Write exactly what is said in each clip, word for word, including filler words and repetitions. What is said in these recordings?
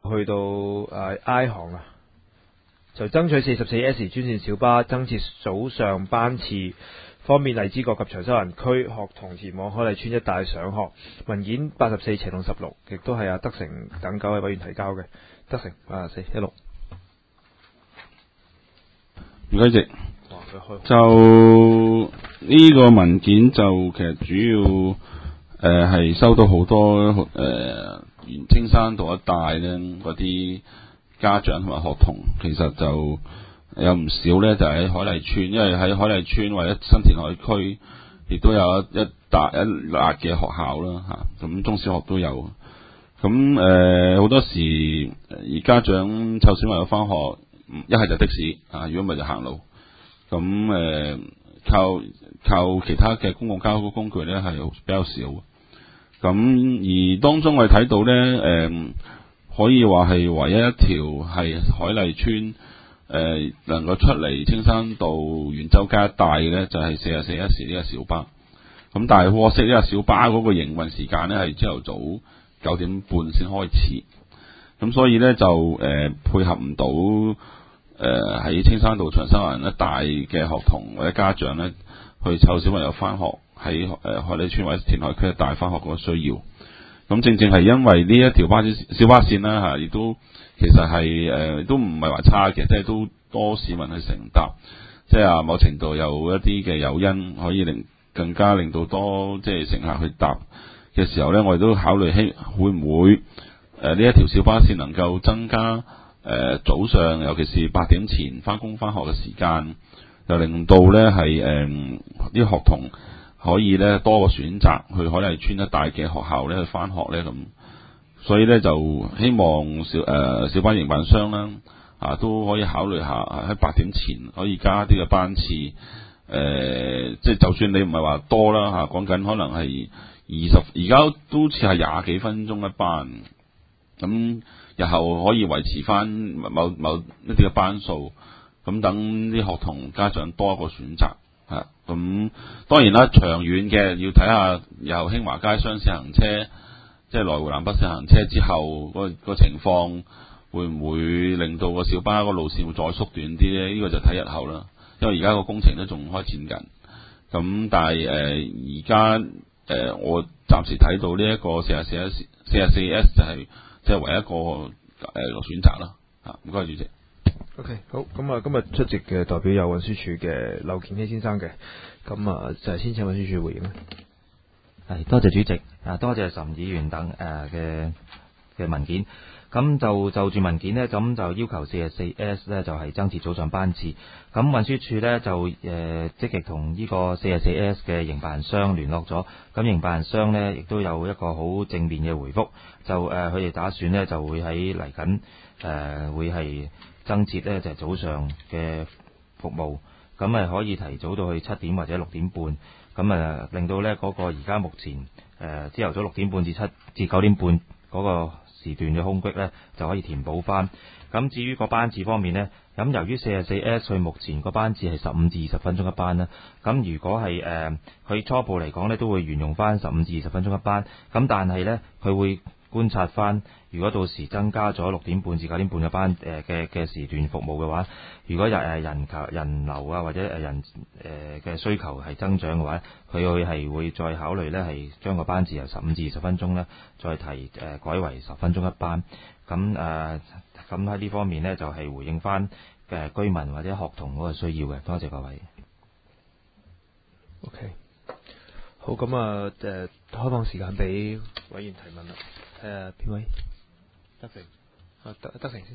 去到誒 I 行啊，就爭取四十四 S 專線小巴增設早上班次，方便荔枝角及長沙灣區學童前往海麗邨一帶上學。文件八十四斜同十六，亦都係阿德成等九位委員提交嘅。德成八十四一六。 唔該，直就呢個文件就其實主要誒係、呃、收到好多誒、呃、沿青山道一帶咧嗰啲家長同埋學童，其實就有唔少咧就喺、是、海麗邨，因為喺海麗邨或者新填海區亦都有一一大一辣嘅學校啦嚇，咁、啊、中小學都有。咁誒好多時而家長湊小朋友返學，一係就的士啊，如果唔係就行路。咁誒、呃、靠靠其他嘅公共交通工具咧係比較少。咁而當中我哋睇到咧誒、呃，可以話係唯一一條係海麗邨誒能夠出嚟青山道元州街一帶嘅咧，就係四十四 S 呢個小巴。咁但係可惜呢個小巴嗰個營運時間咧係朝頭早九點半先開始，咁所以咧就誒、呃、配合唔到誒喺青山道長沙灣一帶嘅學童或者家長咧去湊小朋友翻學喺誒、呃、海麗邨或者填海區一帶翻學嗰個需要。咁正正係因為呢一條巴士小巴線啦嚇，亦、啊、都其實係誒、呃、都唔係話差嘅，即係都多市民去乘搭，即係啊某程度有一啲嘅誘因可以令更加令到多即係乘客去搭嘅時候咧，我哋都考慮希會唔會誒呢、呃、一條小巴線能夠增加誒、呃、早上尤其是八點前翻工翻學嘅時間，就令到咧係誒啲學童可以咧多個選擇去海麗邨一帶嘅學校咧去翻學咧咁，所以咧就希望小誒、呃、小巴營辦商啦啊都可以考慮下喺八點前可以加啲嘅班次誒、呃，即係就算你唔係話多啦嚇，講、啊、緊可能係。二十而家都似係廿幾分鐘一班，咁日後可以維持翻某某一啲嘅班數，咁等啲學童家長多一個選擇嚇。咁當然啦，長遠嘅要睇下日後興華街雙線行車，即係來回南北線行車之後個個情況，會唔會令到個小巴個路線會再縮短啲咧？呢、這個就睇日後啦，因為而家個工程都仲開展緊。咁但係誒而家。誒、呃，我暫時睇到呢一個四十四 S 四十四 S 就係即係唯一一個誒、呃、選擇啦。啊，唔該，主席。 OK， 好，咁啊，今日出席嘅代表有運輸署嘅劉健熙先生嘅，咁啊就係先請運輸署回應啦。 係，多謝主席，啊，多謝岑議員等誒嘅嘅文件。咁就就住文件呢，咁就要求四十四 S 呢，就係、是、增設早上班次。咁運輸署呢，就誒、呃、積極同呢個四十四 S 嘅營辦商聯絡咗。咁營辦商呢，亦都有一個好正面嘅回覆，就誒佢哋打算呢，就會喺嚟緊誒會係增設呢，就係、是、早上嘅服務。咁誒可以提早到去七點或者六點半。咁誒令到呢嗰、那個而家目前誒朝頭早六點半至七至九點半嗰、那個時段嘅空隙呢，就可以填補翻。咁至於個班次方面呢，咁由於四十四 S 佢目前個班次係十五至二十分鐘一班啦。咁如果係誒佢初步嚟講呢，都會沿用翻十五至二十分鐘一班。咁但係呢，佢會觀察翻，如果到時增加咗六點半至九點半嘅班誒嘅嘅時段服務嘅話，如果人誒人求人流啊或者誒人誒嘅需求係增長嘅話，佢會係會再考慮呢，係將個班次由十五至二十分鐘呢，再提誒、呃、改為十分鐘一班。咁誒咁喺呢方面呢，就係、是、回應翻嘅居民或者學童嗰個需要嘅。多謝各位。 OK， 好，咁啊誒開放時間俾委員提問啦。誒邊位？德成啊，德德成先。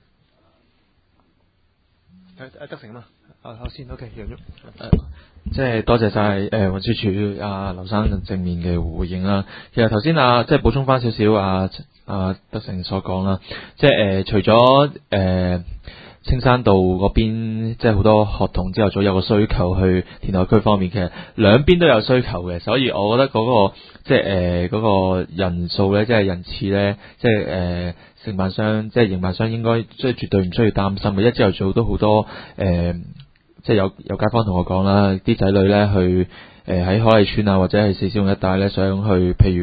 誒誒德成啊嘛，啊我先 OK， 楊旭。 誒，即係多謝晒誒運輸署阿劉生正面嘅回應啦。其實頭先啊，即係補充翻少少啊啊德成所講啦，即係誒、呃、除咗誒、呃、青山道嗰邊，即係好多學童朝頭早有個需求去填海區方面，其實兩邊都有需求嘅，所以我覺得嗰、那個即係誒嗰個人數咧，即係人次咧，即係誒承辦商即係營辦商應該即係絕對唔需要擔心嘅。一朝頭早都好多誒。呃即係有有街坊同我講啦，啲仔女咧去誒喺、呃、海麗邨啊或者係四小龍一帶咧，想去譬如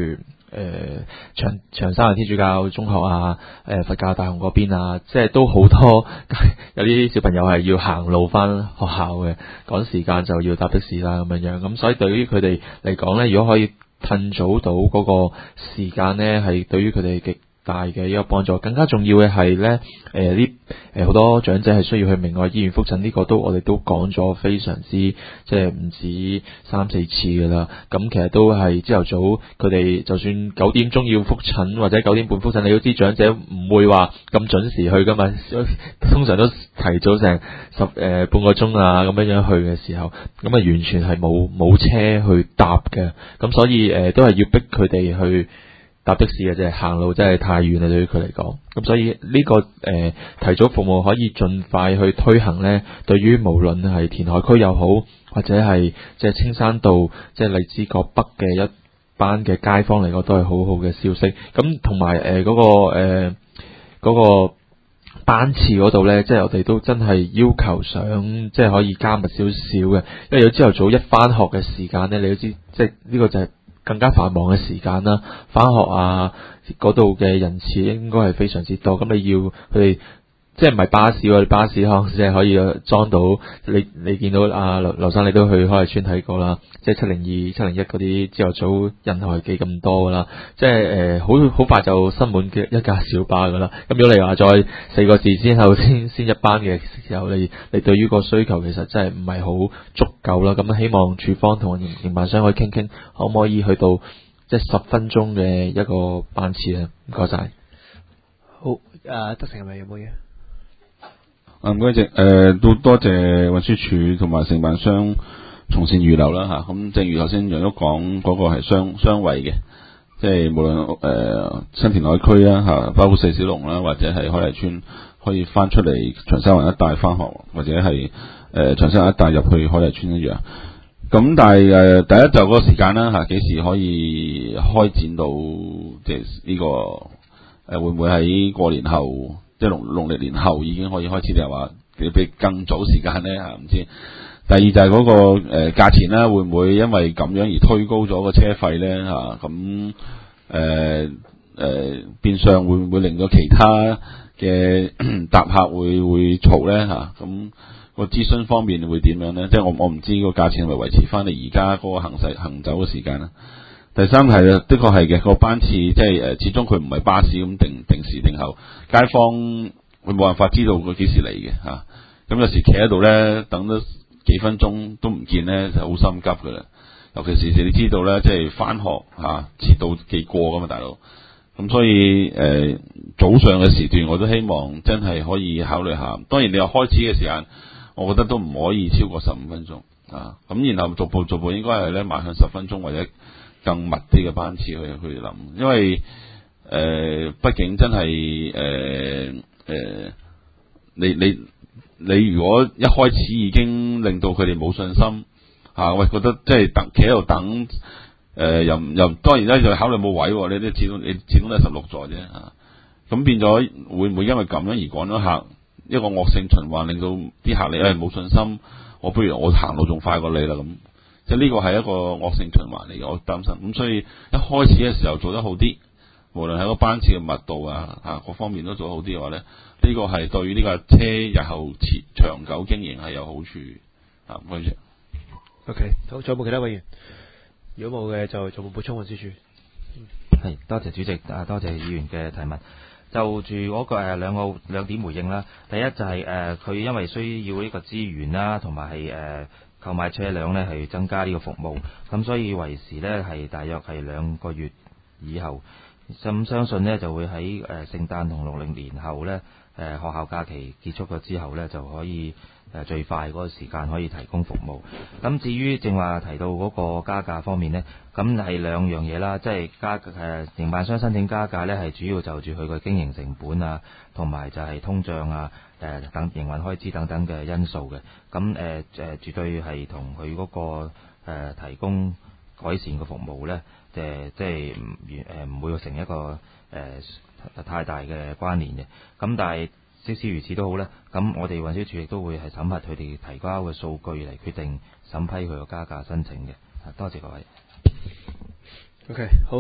長長沙灣天主教中學啊，誒、呃、佛教大雄嗰邊啊，即係都好多有啲小朋友係要行路翻學校嘅，趕時間就要搭的士啦咁樣樣，咁所以對於佢哋嚟講咧，如果可以褪早到嗰個時間咧，係對於佢哋極大嘅一個幫助。更加重要嘅係咧，誒呢誒好多長者係需要去明愛醫院覆診，呢、這個都我哋都講咗非常之即係唔止三四次噶啦。咁其實都係朝頭早佢哋就算九點鐘要覆診或者九點半覆診，你都知長者唔會話咁準時去噶嘛，通常都提早成十誒、呃、半個鐘啊咁樣樣去嘅時候，咁啊完全係冇冇車去搭嘅，咁所以誒、呃、都係要逼佢哋去搭的士嘅啫，行路真係太遠啦，對於佢嚟講。咁所以呢、這個誒、呃、提早服務可以盡快去推行呢，對於無論係填海區又好，或者係即係青山道、即係荔枝角北嘅一班嘅街坊嚟講，都係好好嘅消息。咁同埋誒嗰個誒嗰、呃那個班次嗰度呢，即係我哋都真係要求想即係可以加密少少嘅，因為有朝頭早一翻學嘅時間呢，你都知即係呢個就係更加繁忙嘅時間啦，返學啊嗰度嘅人次應該係非常之多，咁你要佢哋即係唔係巴士喎？巴士可能即係可以裝到你。你見到阿劉劉生，你都去開麗邨睇過啦，即係七零二、七零一嗰啲朝頭早人係幾咁多噶啦，即係誒好好快就塞滿嘅一架小巴噶啦。咁如果你話再四個字之後先先一班嘅時候，你你對於個需求其實真係唔係好足夠啦。咁希望處方同營營辦商可以傾傾，可唔可以去到即係十分鐘嘅一個班次咧？唔該晒。 好，誒、呃，德成係咪有冇嘢？ 啊，唔該，謝誒，都多謝運輸署同埋承辦商從善如流啦嚇。咁、啊、正如頭先楊旭講，嗰、那個係雙雙維嘅，即係無論誒、呃、新填海區啊嚇，包括四小龍啦，或者係開麗邨可以翻出嚟長沙灣一帶翻學，或者係誒、呃、長沙灣一帶入去開麗邨一樣。咁但係誒、呃、第一就嗰個時間啦嚇，幾、啊、時可以開展到即係呢個誒、呃、會唔會喺過年後？即係農農曆年後已經可以開始，定係話比更早時間咧嚇？唔知。第二就係嗰、那個誒、呃、價錢啦，會唔會因為咁樣而推高咗個車費咧嚇？咁誒誒變相會唔會令到其他嘅搭客會會嘈咧嚇？咁、那個諮詢方面會點樣咧？即係我我唔知個價錢係咪維持翻你而家嗰個行駛行走嘅時間啦。第三係啊，的確係嘅，個班次即係誒，始終佢唔係巴士咁定定時定候，街坊會冇辦法知道佢幾時嚟嘅嚇。咁、啊、有時企喺度咧，等咗幾分鐘都唔見咧，就好心急噶啦。尤其是你知道咧，即係翻學嚇遲到記過噶嘛，大佬。咁所以誒、呃、早上嘅時段，我都希望真係可以考慮下。當然你話開始嘅時間，我覺得都唔可以超過十五分鐘啊。咁然後逐步逐步應該係咧邁向十分鐘或者更密啲嘅班次去去諗，因為誒、呃，畢竟真係誒誒，你你你如果一開始已經令到佢哋冇信心嚇，喂、啊，覺得即係等企喺度等，誒、呃、又又當然咧就考慮冇位，你都始終你始終都係十六座啫嚇，咁、啊、變咗會唔會因為咁樣而趕咗客，一個惡性循環，令到啲客你誒冇信心，我不如我行路仲快過你啦咁。即係呢個係一個惡性循環嚟嘅，我擔心。咁所以一開始嘅時候做得好啲，無論喺個班次嘅密度啊，啊各方面都做得好啲嘅話咧，呢、這個係對於呢架車日後持長久經營係有好處啊。唔該曬。OK， 好，仲有冇其他委員？如果冇嘅就做冇補充運輸署。 係，多謝主席啊，多謝議員嘅提問。就住嗰、那個誒兩個兩點回應啦。第一就係誒佢因為需要呢個資源啦，同埋係誒購買車輛呢係增加呢個服務，咁所以維持呢係大約係兩個月以後，咁相信呢就會喺誒聖誕同農曆年後呢，誒學校假期結束咗之後呢，就可以誒最快嗰個時間可以提供服務。咁至於正話提到嗰個加價方面呢，咁係兩樣嘢啦，即係加誒營辦商申請加價呢係主要就住佢個經營成本啊，同埋就係通脹啊。誒等營運開支等等嘅因素嘅，咁誒誒絕對係同佢嗰個、呃、提供改善嘅服務咧，誒、呃、即係唔誒唔會成一個誒、呃、太大嘅關聯嘅。咁但係即使如此都好咧，咁我哋運輸署亦都會係審核佢哋提交嘅數據嚟決定審批佢個加價申請嘅。多謝各位。 OK，好，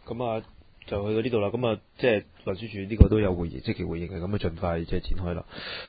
咁啊就去到呢度啦。咁啊即係運輸署呢個都有回應，積極回應嘅，咁啊盡快即係展開啦。